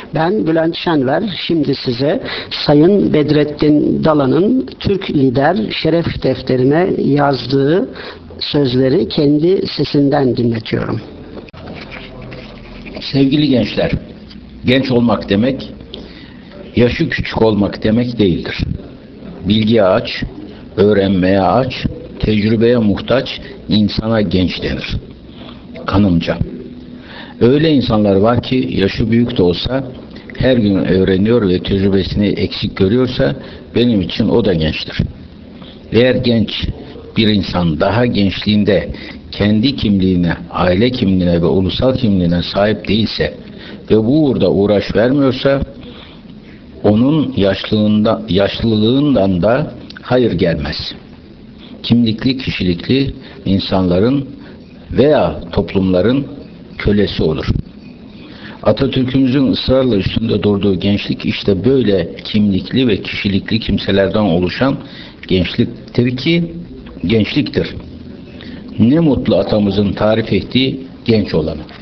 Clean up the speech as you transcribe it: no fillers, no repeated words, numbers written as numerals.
Ben Bülent Şenver, şimdi size Sayın Bedrettin Dalan'ın Türk Lider Şeref Defterine yazdığı sözleri kendi sesinden dinletiyorum. Sevgili gençler, genç olmak demek, yaşı küçük olmak demek değildir. Bilgiye aç, öğrenmeye aç, tecrübeye muhtaç insana genç denir. Kanımca. Öyle insanlar var ki yaşı büyük de olsa her gün öğreniyor ve tecrübesini eksik görüyorsa benim için o da gençtir. Eğer genç bir insan daha gençliğinde kendi kimliğine, aile kimliğine ve ulusal kimliğine sahip değilse ve bu uğurda uğraş vermiyorsa onun yaşlılığından da hayır gelmez. Kimlikli, kişilikli insanların veya toplumların kölesi olur. Atatürk'ümüzün ısrarla üstünde durduğu gençlik işte böyle kimlikli ve kişilikli kimselerden oluşan gençliktir. Ne mutlu atamızın tarif ettiği genç olanı.